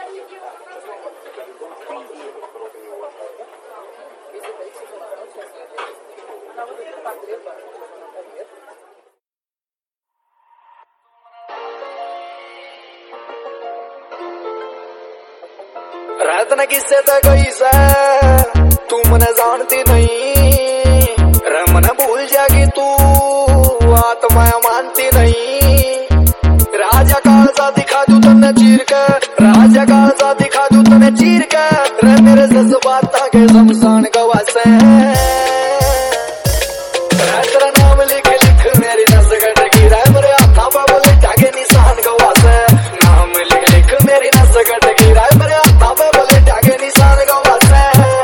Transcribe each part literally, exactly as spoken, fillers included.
रात न किससे तक गई से तू मने जानती नहीं, रमन भूल जागी तू आत्मा मानती नहीं। राजा कालसा दिखा दू तने चीर के, राजा कालसा दिखा दू तने चीर के, रे मेरे जज्बात के शमशान गवासे। तेरा नाम लिख लिख मेरी नस कटकी, रे मेरे हाथा पे बोले जागे निशान गवासे। नाम लिख लिख मेरी नस कटकी, रे मेरे हाथा पे बोले जागे निशान गवासे।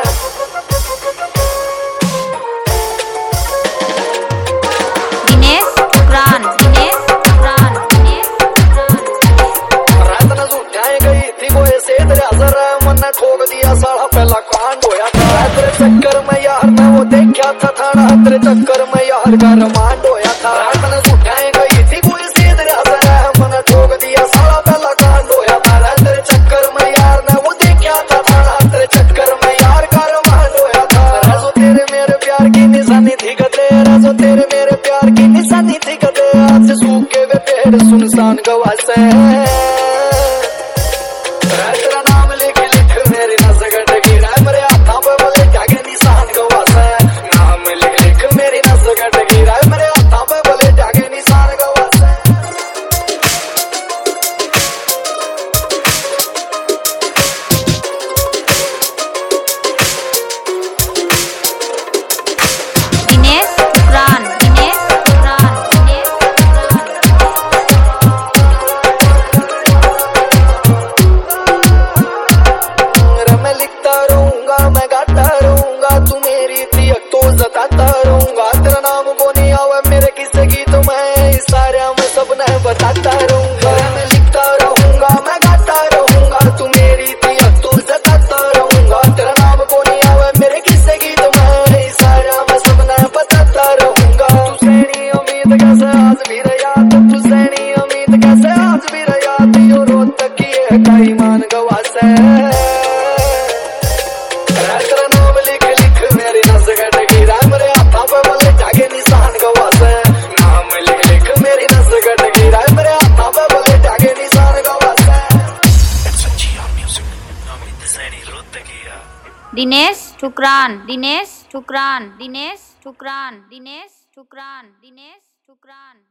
दिनेश शुक्रान, दिनेश शुक्रान, दिनेश शुक्रान। रात न सुझाए गई थी कोई से तेरे असर, मन ने ठोक दिया साला पहला कांड होया था। तेरे चक्कर में यार मैं वो देखा था थाना, तेरे चक्कर में यार का रमांड होया था। रात न सुझाए गई थी कोई से तेरे असर, मन ने ठोक दिया साला पहला कांड होया था। तेरे चक्कर में यार ने वो देखा था थाना, तेरे चक्कर में यार का रमांड होया था। रसो तेरे मेरे प्यार की निशानी थी कदे, रसो तेरे मेरे प्यार की निशानी थी कदे। आज सूखे वे पेड़ सुनसान गवासे। तेरा नाम लिख लिख मेरी नस कटकी, रे मेरे हाथा पे बोले जागे निशान गवासे। नाम लिख लिख मेरी नस कटकी, रे मेरे हाथा पे बोले जागे निशान गवासे। दिनेश शुक्रान, दिनेश शुक्रान, दिनेश रे मैं लिखता रहूंगा, मैं गाता रहूंगा, तू मेरी थी तो जताता रहूंगा। तेरा नाम वो नहीं आवे मेरे किस्से गीत में, इस सारे में सबने बताता रहूंगा। मैं लिखता रहूंगा, मैं गाता रहूंगा, तू मेरी थी तो जताता रहूंगा। तेरा नाम को नहीं आवे मेरे किस्से गीत में, इस सारे में सबने बताता रहूंगा। तुझसे नहीं उम्मीद कैसे आज भी रहा, तुझसे नहीं उम्मीद कैसे आज भी रहा, यो रोज तक की है का ईमान गवासे। तेरा नाम लिख लिख मेरी नस कटकी, रे मेरे हाथा पे बोले जागे निशान गवासे। नाम लिख लिख मेरी नस कटकी, रे मेरे हाथा पे बोले जागे निशान गवासे। दिनेश शुक्रान, दिनेश शुक्रान, दिनेश शुक्रान, दिनेश शुक्रान, दिनेश शुक्रान।